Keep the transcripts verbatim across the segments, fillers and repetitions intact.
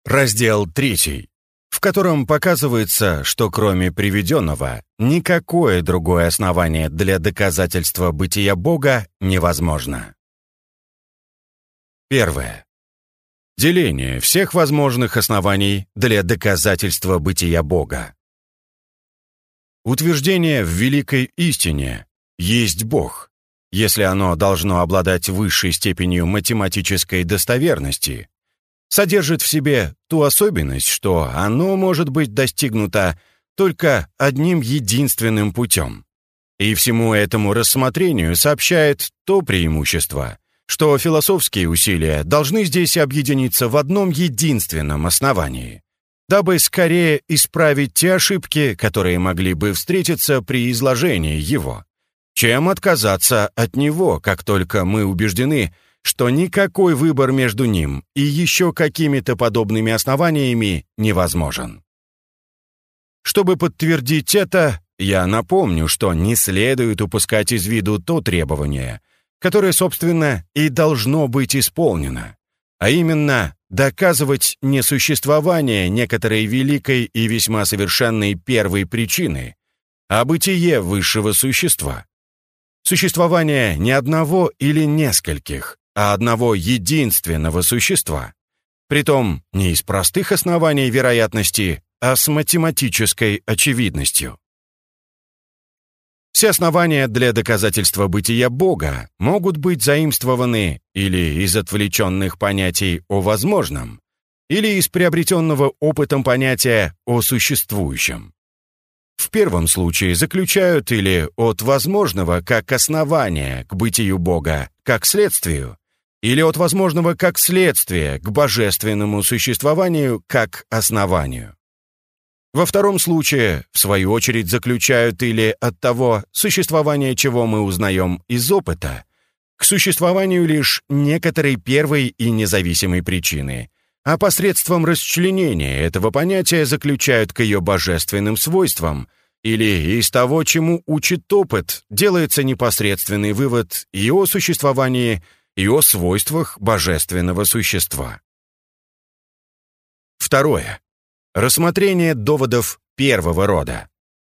Раздел третий, в котором показывается, что кроме приведенного, никакое другое основание для доказательства бытия Бога невозможно. Первое. Деление всех возможных оснований для доказательства бытия Бога. Утверждение в великой истине «есть Бог», если оно должно обладать высшей степенью математической достоверности, содержит в себе ту особенность, что оно может быть достигнуто только одним единственным путем. И всему этому рассмотрению сообщает то преимущество, что философские усилия должны здесь объединиться в одном единственном основании, дабы скорее исправить те ошибки, которые могли бы встретиться при изложении его, чем отказаться от него, как только мы убеждены, что никакой выбор между ним и еще какими-то подобными основаниями невозможен. Чтобы подтвердить это, я напомню, что не следует упускать из виду то требование, которое, собственно, и должно быть исполнено, а именно доказывать несуществование некоторой великой и весьма совершенной первой причины, а бытие высшего существа. Существование не одного или нескольких, а одного единственного существа, притом не из простых оснований вероятности, а с математической очевидностью. Все основания для доказательства бытия Бога могут быть заимствованы или из отвлеченных понятий о возможном, или из приобретенного опытом понятия о существующем. В первом случае заключают или от возможного как основания к бытию Бога, как следствию, или от возможного как следствия к божественному существованию как основанию. Во втором случае, в свою очередь, заключают или от того существования, чего мы узнаем из опыта, к существованию лишь некоторой первой и независимой причины, а посредством расчленения этого понятия заключают к ее божественным свойствам, или из того, чему учит опыт, делается непосредственный вывод и о существовании, и о свойствах божественного существа. Второе. Рассмотрение доводов первого рода.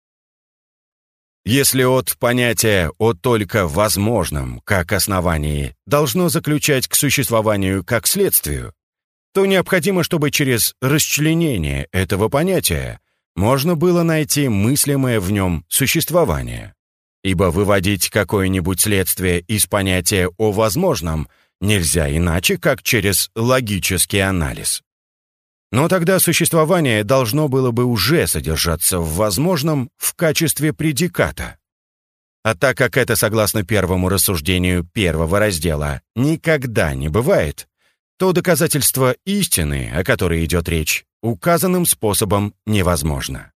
Если от понятия о только возможном как основании должно заключать к существованию как следствию, то необходимо, чтобы через расчленение этого понятия можно было найти мыслимое в нем существование. Ибо выводить какое-нибудь следствие из понятия о возможном нельзя иначе, как через логический анализ. Но тогда существование должно было бы уже содержаться в возможном в качестве предиката. А так как это, согласно первому рассуждению первого раздела, никогда не бывает, то доказательство истины, о которой идет речь, указанным способом невозможно.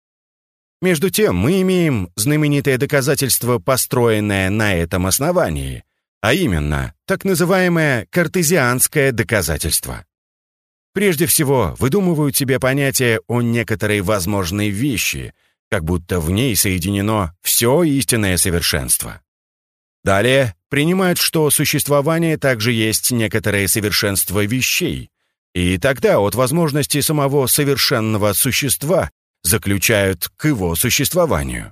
Между тем, мы имеем знаменитое доказательство, построенное на этом основании, а именно так называемое картезианское доказательство. Прежде всего, выдумывают себе понятие о некоторой возможной вещи, как будто в ней соединено все истинное совершенство. Далее принимают, что существование также есть некоторое совершенство вещей, и тогда от возможности самого совершенного существа заключают к его существованию.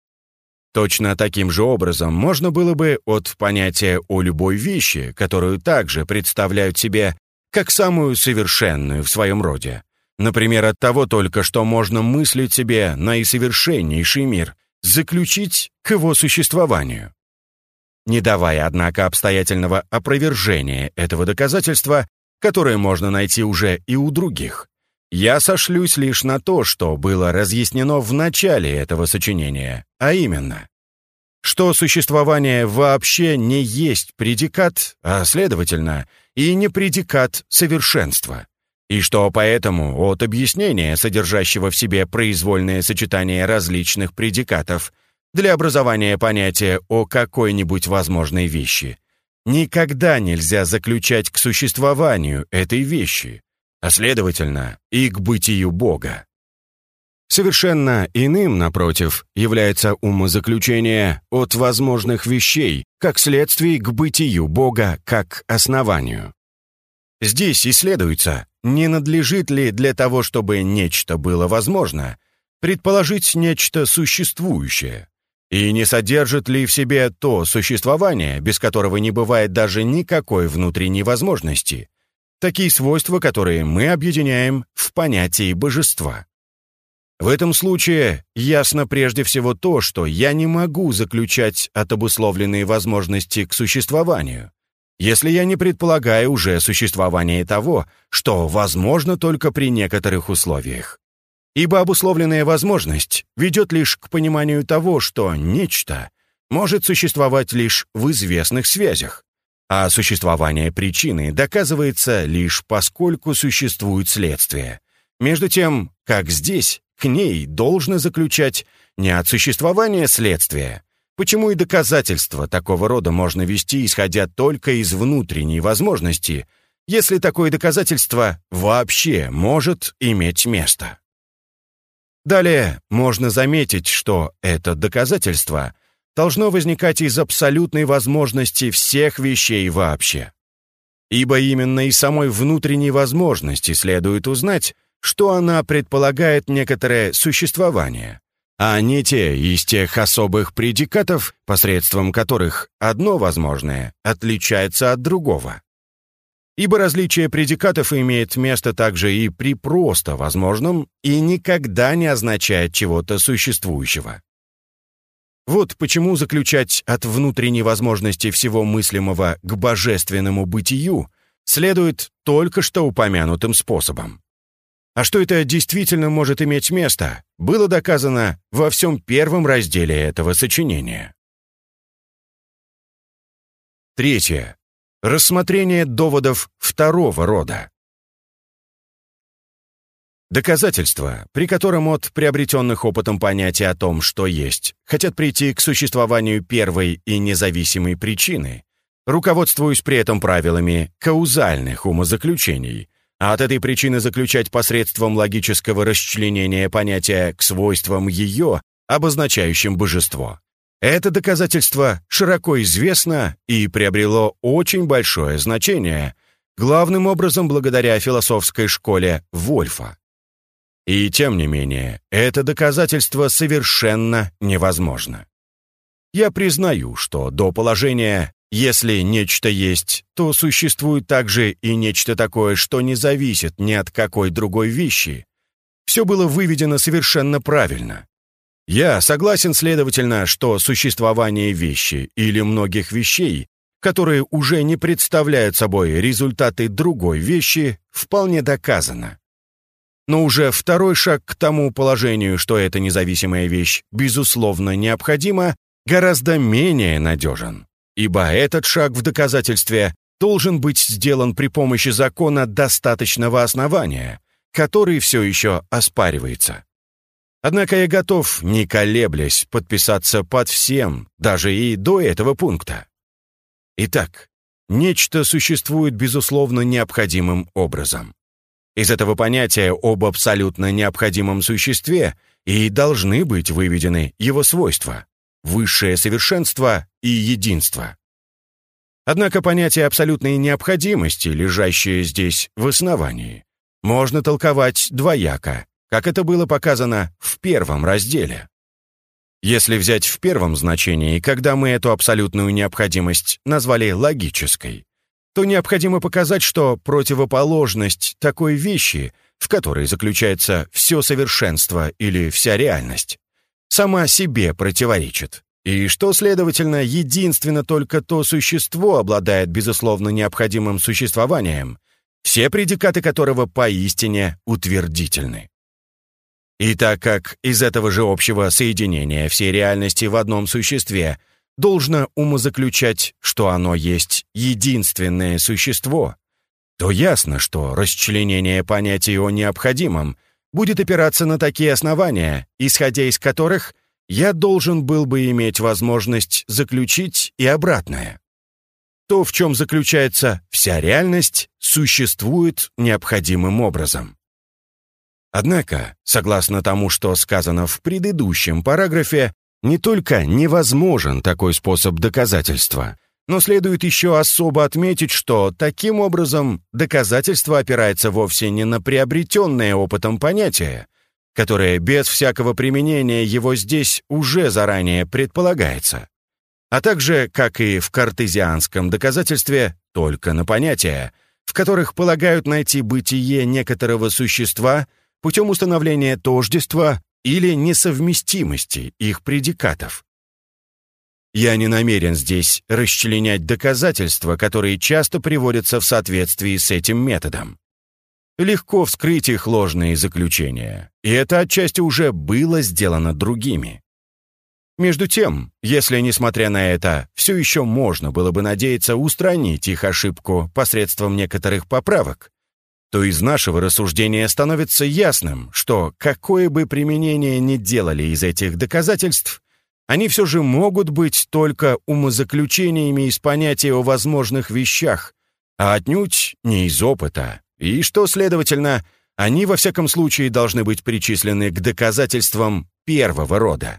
Точно таким же образом можно было бы от понятия о любой вещи, которую также представляют себе как самую совершенную в своем роде, например, от того только, что можно мыслить себе наисовершеннейший мир, заключить к его существованию. Не давая, однако, обстоятельного опровержения этого доказательства, которое можно найти уже и у других, я сошлюсь лишь на то, что было разъяснено в начале этого сочинения, а именно, что существование вообще не есть предикат, а, следовательно, и не предикат совершенства, и что поэтому от объяснения, содержащего в себе произвольное сочетание различных предикатов для образования понятия о какой-нибудь возможной вещи, никогда нельзя заключать к существованию этой вещи, а следовательно, и к бытию Бога. Совершенно иным, напротив, является умозаключение от возможных вещей, как следствие к бытию Бога как основанию. Здесь исследуется, не надлежит ли для того, чтобы нечто было возможно, предположить нечто существующее, и не содержит ли в себе то существование, без которого не бывает даже никакой внутренней возможности, такие свойства, которые мы объединяем в понятии божества. В этом случае ясно прежде всего то, что я не могу заключать от обусловленные возможности к существованию, если я не предполагаю уже существование того, что возможно только при некоторых условиях. Ибо обусловленная возможность ведет лишь к пониманию того, что нечто может существовать лишь в известных связях, а существование причины доказывается лишь поскольку существует следствие. Между тем, как здесь, к ней должно заключать не от существования следствия, почему и доказательства такого рода можно вести, исходя только из внутренней возможности, если такое доказательство вообще может иметь место. Далее можно заметить, что это доказательство должно возникать из абсолютной возможности всех вещей вообще. Ибо именно из самой внутренней возможности следует узнать, что она предполагает некоторое существование, а не те из тех особых предикатов, посредством которых одно возможное отличается от другого. Ибо различие предикатов имеет место также и при просто возможном и никогда не означает чего-то существующего. Вот почему заключать от внутренней возможности всего мыслимого к божественному бытию следует только что упомянутым способом. А что это действительно может иметь место, было доказано во всем первом разделе этого сочинения. Третье. Рассмотрение доводов второго рода. Доказательства, при котором от приобретенных опытом понятия о том, что есть, хотят прийти к существованию первой и независимой причины, руководствуясь при этом правилами каузальных умозаключений, а от этой причины заключать посредством логического расчленения понятия к свойствам ее, обозначающим божество. Это доказательство широко известно и приобрело очень большое значение, главным образом благодаря философской школе Вольфа. И тем не менее, это доказательство совершенно невозможно. Я признаю, что до положения «если нечто есть, то существует также и нечто такое, что не зависит ни от какой другой вещи», все было выведено совершенно правильно. Я согласен, следовательно, что существование вещи или многих вещей, которые уже не представляют собой результаты другой вещи, вполне доказано. Но уже второй шаг к тому положению, что эта независимая вещь, безусловно, необходима, гораздо менее надежен, ибо этот шаг в доказательстве должен быть сделан при помощи закона достаточного основания, который все еще оспаривается. Однако я готов, не колеблясь, подписаться под всем, даже и до этого пункта. Итак, нечто существует, безусловно, необходимым образом. Из этого понятия об абсолютно необходимом существе и должны быть выведены его свойства, высшее совершенство и единство. Однако понятие абсолютной необходимости, лежащее здесь в основании, можно толковать двояко, как это было показано в первом разделе. Если взять в первом значении, когда мы эту абсолютную необходимость назвали логической, то необходимо показать, что противоположность такой вещи, в которой заключается все совершенство или вся реальность, сама себе противоречит, и что, следовательно, единственно только то существо обладает безусловно необходимым существованием, все предикаты которого поистине утвердительны. И так как из этого же общего соединения всей реальности в одном существе должно умозаключать, что оно есть единственное существо, то ясно, что расчленение понятия о необходимом будет опираться на такие основания, исходя из которых я должен был бы иметь возможность заключить и обратное. То, в чем заключается вся реальность, существует необходимым образом. Однако, согласно тому, что сказано в предыдущем параграфе, не только невозможен такой способ доказательства, Но следует еще особо отметить, что таким образом доказательство опирается вовсе не на приобретенное опытом понятие, которое без всякого применения его здесь уже заранее предполагается, а также, как и в картезианском доказательстве, только на понятия, в которых полагают найти бытие некоторого существа путем установления тождества или несовместимости их предикатов. Я не намерен здесь расчленять доказательства, которые часто приводятся в соответствии с этим методом. Легко вскрыть их ложные заключения, и это отчасти уже было сделано другими. Между тем, если, несмотря на это, все еще можно было бы надеяться устранить их ошибку посредством некоторых поправок, то из нашего рассуждения становится ясным, что какое бы применение ни делали из этих доказательств, они все же могут быть только умозаключениями из понятия о возможных вещах, а отнюдь не из опыта, и что, следовательно, они во всяком случае должны быть причислены к доказательствам первого рода.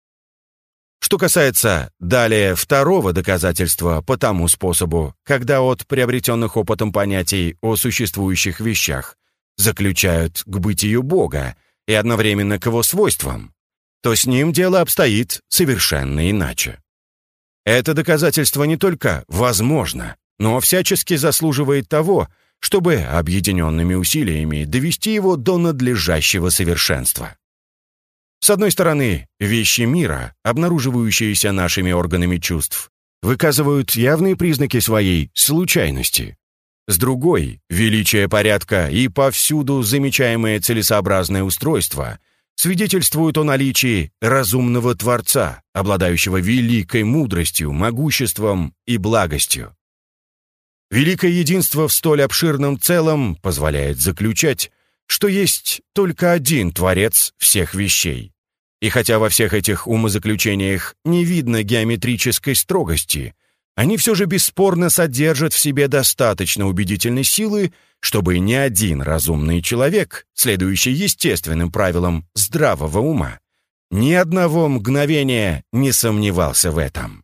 Что касается далее второго доказательства по тому способу, когда от приобретенных опытом понятий о существующих вещах заключают к бытию Бога и одновременно к его свойствам, то с ним дело обстоит совершенно иначе. Это доказательство не только возможно, но всячески заслуживает того, чтобы объединенными усилиями довести его до надлежащего совершенства. С одной стороны, вещи мира, обнаруживающиеся нашими органами чувств, выказывают явные признаки своей случайности. С другой, величие порядка и повсюду замечаемое целесообразное устройство свидетельствуют о наличии разумного Творца, обладающего великой мудростью, могуществом и благостью. Великое единство в столь обширном целом позволяет заключать, что есть только один Творец всех вещей. И хотя во всех этих умозаключениях не видно геометрической строгости, они все же бесспорно содержат в себе достаточно убедительной силы, чтобы ни один разумный человек, следующий естественным правилам здравого ума, ни одного мгновения не сомневался в этом.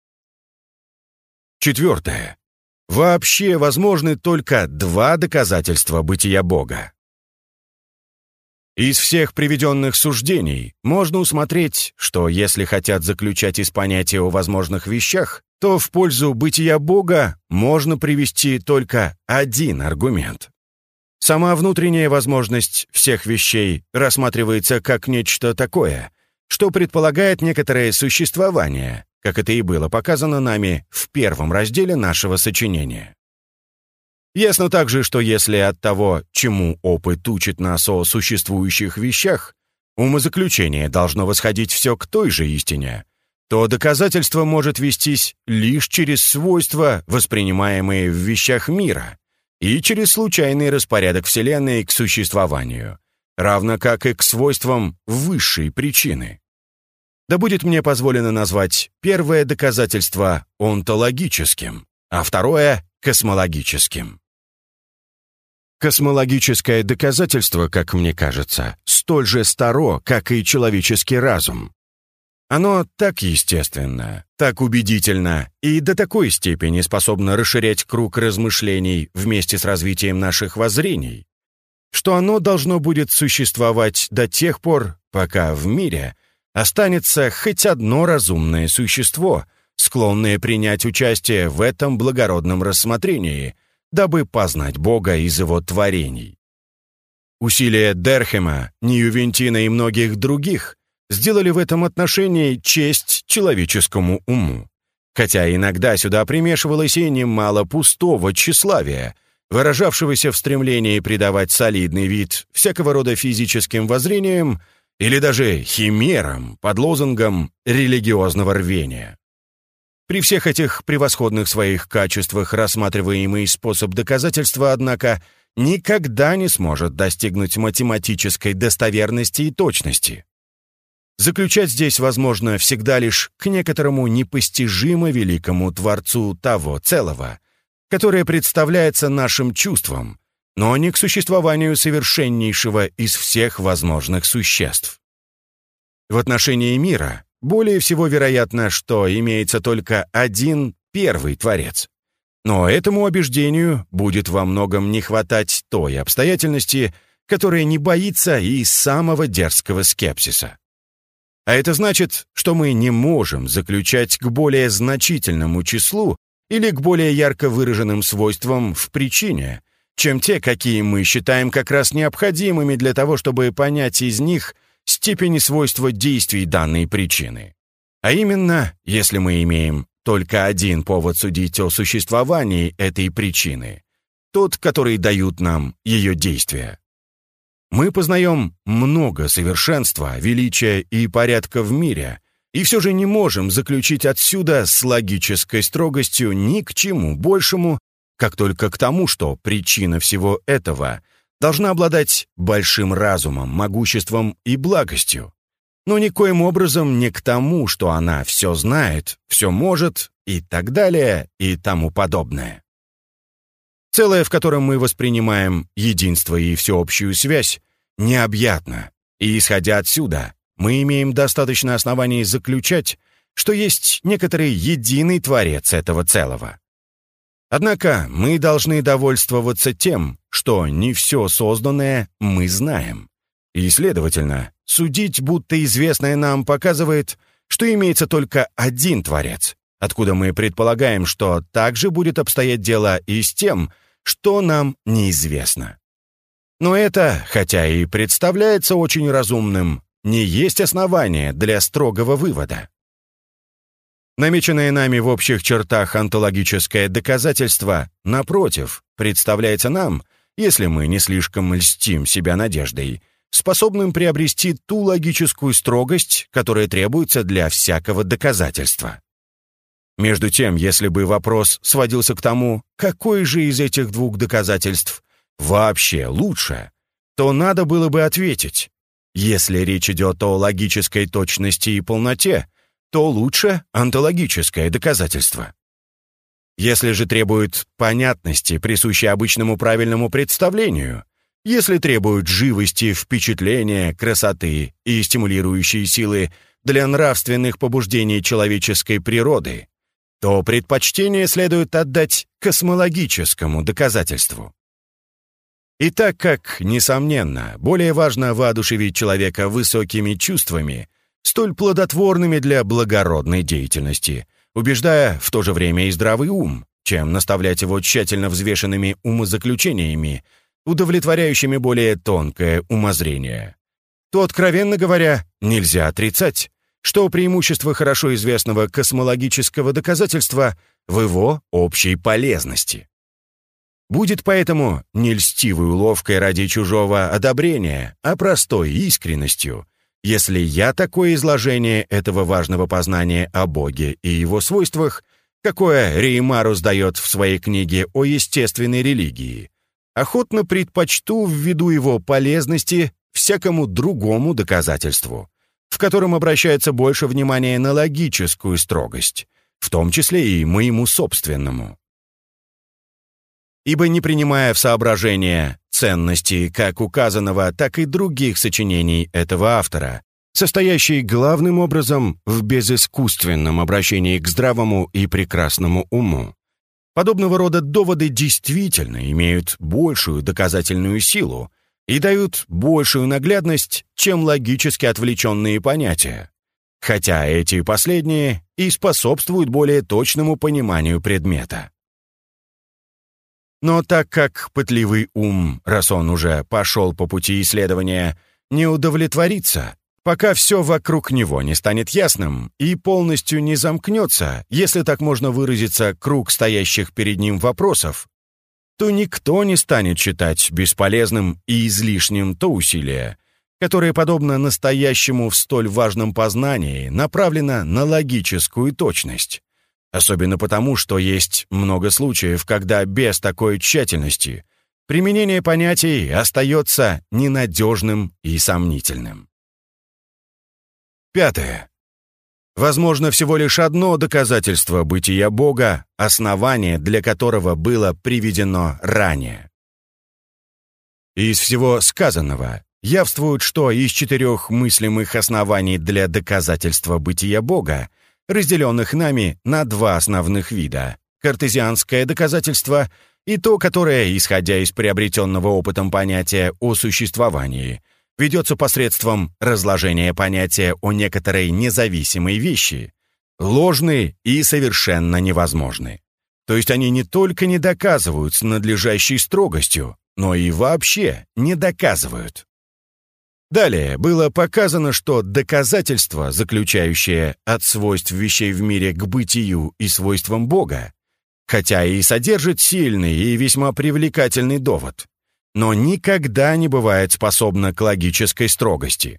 Четвертое. Вообще возможны только два доказательства бытия Бога. Из всех приведенных суждений можно усмотреть, что если хотят заключать из понятия о возможных вещах, то в пользу бытия Бога можно привести только один аргумент. Сама внутренняя возможность всех вещей рассматривается как нечто такое, что предполагает некоторое существование, как это и было показано нами в первом разделе нашего сочинения. Ясно также, что если от того, чему опыт учит нас о существующих вещах, умозаключение должно восходить все к той же истине, то доказательство может вестись лишь через свойства, воспринимаемые в вещах мира, и через случайный распорядок Вселенной к существованию, равно как и к свойствам высшей причины. Да будет мне позволено назвать первое доказательство онтологическим, а второе — космологическим. Космологическое доказательство, как мне кажется, столь же старо, как и человеческий разум. Оно так естественно, так убедительно и до такой степени способно расширять круг размышлений вместе с развитием наших воззрений, что оно должно будет существовать до тех пор, пока в мире останется хоть одно разумное существо, склонное принять участие в этом благородном рассмотрении, дабы познать Бога из его творений. Усилия Дерхема, Ньювентина и многих других сделали в этом отношении честь человеческому уму, хотя иногда сюда примешивалось и немало пустого тщеславия, выражавшегося в стремлении придавать солидный вид всякого рода физическим воззрениям или даже химерам под лозунгом религиозного рвения. При всех этих превосходных своих качествах рассматриваемый способ доказательства, однако, никогда не сможет достигнуть математической достоверности и точности. Заключать здесь возможно всегда лишь к некоторому непостижимо великому Творцу того целого, которое представляется нашим чувством, но не к существованию совершеннейшего из всех возможных существ. В отношении мира более всего вероятно, что имеется только один первый Творец. Но этому убеждению будет во многом не хватать той обстоятельности, которая не боится и самого дерзкого скепсиса. А это значит, что мы не можем заключать к более значительному числу или к более ярко выраженным свойствам в причине, чем те, какие мы считаем как раз необходимыми для того, чтобы понять из них степень и свойства действий данной причины. А именно, если мы имеем только один повод судить о существовании этой причины, тот, который дают нам ее действия. Мы познаем много совершенства, величия и порядка в мире, и все же не можем заключить отсюда с логической строгостью ни к чему большему, как только к тому, что причина всего этого должна обладать большим разумом, могуществом и благостью, но никоим образом не к тому, что она все знает, все может и так далее и тому подобное. Целое, в котором мы воспринимаем единство и всеобщую связь, необъятно, и, исходя отсюда, мы имеем достаточно оснований заключать, что есть некоторый единый Творец этого целого. Однако мы должны довольствоваться тем, что не все созданное мы знаем, и, следовательно, судить, будто известное нам показывает, что имеется только один Творец, откуда мы предполагаем, что также будет обстоять дело и с тем, что нам неизвестно. Но это, хотя и представляется очень разумным, не есть основание для строгого вывода. Намеченное нами в общих чертах онтологическое доказательство, напротив, представляется нам, если мы не слишком льстим себя надеждой, способным приобрести ту логическую строгость, которая требуется для всякого доказательства. Между тем, если бы вопрос сводился к тому, какое же из этих двух доказательств вообще лучше, то надо было бы ответить: если речь идет о логической точности и полноте, то лучше онтологическое доказательство. Если же требует понятности, присущей обычному правильному представлению, если требует живости, впечатления, красоты и стимулирующей силы для нравственных побуждений человеческой природы, то предпочтение следует отдать космологическому доказательству. И так как, несомненно, более важно воодушевить человека высокими чувствами, столь плодотворными для благородной деятельности, убеждая в то же время и здравый ум, чем наставлять его тщательно взвешенными умозаключениями, удовлетворяющими более тонкое умозрение, то, откровенно говоря, нельзя отрицать, что преимущество хорошо известного космологического доказательства в его общей полезности. Будет поэтому не льстивой уловкой ради чужого одобрения, а простой искренностью, если я такое изложение этого важного познания о Боге и его свойствах, какое Реймарус дает в своей книге о естественной религии, охотно предпочту ввиду его полезности всякому другому доказательству, в котором обращается больше внимания на логическую строгость, в том числе и моему собственному. Ибо не принимая в соображение ценности как указанного, так и других сочинений этого автора, состоящие главным образом в безыскусственном обращении к здравому и прекрасному уму, подобного рода доводы действительно имеют большую доказательную силу и дают большую наглядность, чем логически отвлеченные понятия, хотя эти последние и способствуют более точному пониманию предмета. Но так как пытливый ум, раз он уже пошел по пути исследования, не удовлетворится, пока все вокруг него не станет ясным и полностью не замкнется, если так можно выразиться, круг стоящих перед ним вопросов, то никто не станет считать бесполезным и излишним то усилие, которое, подобно настоящему в столь важном познании, направлено на логическую точность. Особенно потому, что есть много случаев, когда без такой тщательности применение понятий остается ненадежным и сомнительным. Пятое. Возможно всего лишь одно доказательство бытия Бога, основание для которого было приведено ранее. Из всего сказанного явствует, что из четырех мыслимых оснований для доказательства бытия Бога разделенных нами на два основных вида — картезианское доказательство и то, которое, исходя из приобретенного опытом понятия о существовании, ведется посредством разложения понятия о некоторой независимой вещи, ложны и совершенно невозможны. То есть они не только не доказывают с надлежащей строгостью, но и вообще не доказывают. Далее было показано, что доказательство, заключающее от свойств вещей в мире к бытию и свойствам Бога, хотя и содержит сильный и весьма привлекательный довод, но никогда не бывает способно к логической строгости.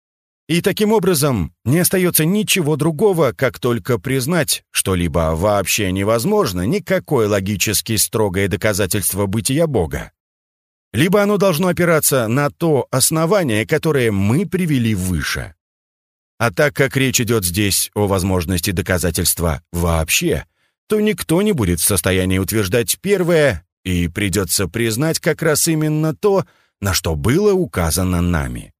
И таким образом не остается ничего другого, как только признать, что либо вообще невозможно никакое логически строгое доказательство бытия Бога, либо оно должно опираться на то основание, которое мы привели выше. А так как речь идет здесь о возможности доказательства вообще, то никто не будет в состоянии утверждать первое, и придется признать как раз именно то, на что было указано нами.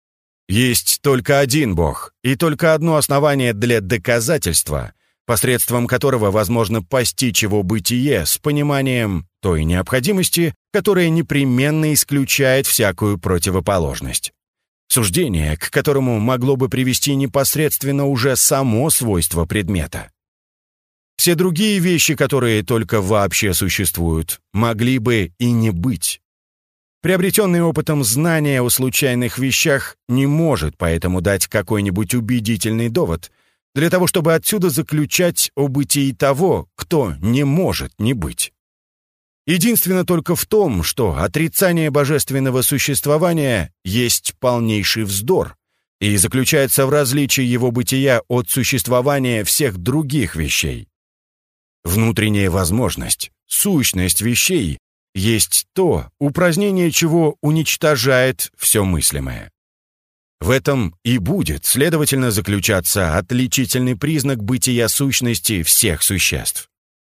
Есть только один Бог и только одно основание для доказательства, посредством которого возможно постичь его бытие с пониманием той необходимости, которая непременно исключает всякую противоположность. Суждение, к которому могло бы привести непосредственно уже само свойство предмета. Все другие вещи, которые только вообще существуют, могли бы и не быть. Приобретенный опытом знание о случайных вещах не может поэтому дать какой-нибудь убедительный довод для того, чтобы отсюда заключать о бытии того, кто не может не быть. Единственно только в том, что отрицание божественного существования есть полнейший вздор и заключается в различии его бытия от существования всех других вещей. Внутренняя возможность, сущность вещей есть то, упразднение чего уничтожает все мыслимое. В этом и будет, следовательно, заключаться отличительный признак бытия сущности всех существ.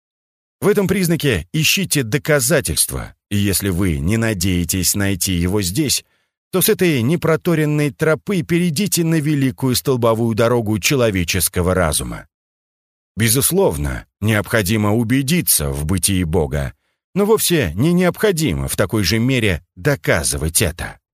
В этом признаке ищите доказательства, и если вы не надеетесь найти его здесь, то с этой непроторенной тропы перейдите на великую столбовую дорогу человеческого разума. Безусловно, необходимо убедиться в бытии Бога, но вовсе не необходимо в такой же мере доказывать это.